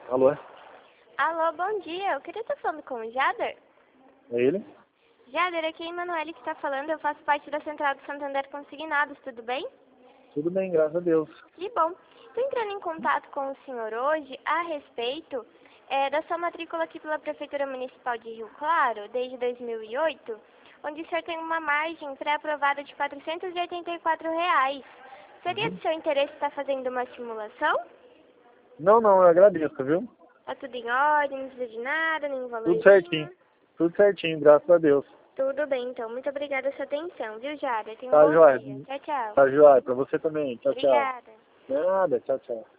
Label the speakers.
Speaker 1: Alô?
Speaker 2: Alô, bom dia. Eu queria estar falando com o Jader.
Speaker 1: É ele?
Speaker 2: Jader, aqui é a Emanuele que está falando. Eu faço parte da Central do Santander Consignados, tudo bem?
Speaker 1: Tudo bem, graças a Deus.
Speaker 2: Que bom. Estou entrando em contato com o senhor hoje a respeito da sua matrícula aqui pela Prefeitura Municipal de Rio Claro, desde 2008, onde o senhor tem uma margem pré-aprovada de R$ 484. Seria do seu interesse estar fazendo uma simulação?
Speaker 1: Não, eu agradeço, viu?
Speaker 2: Tá tudo em ordem, não precisa de nada, nenhum
Speaker 1: Tudo
Speaker 2: valorzinho?
Speaker 1: certinho. Tudo certinho, graças a Deus.
Speaker 2: Tudo bem, então. Muito obrigada pela sua atenção, viu, Jader? Tenha um
Speaker 1: Tá,
Speaker 2: bom
Speaker 1: joia.
Speaker 2: dia. Tchau, tchau.
Speaker 1: Tá, joia. Pra você também. Tchau, tchau.
Speaker 2: Obrigada.
Speaker 1: Nada, tchau, tchau.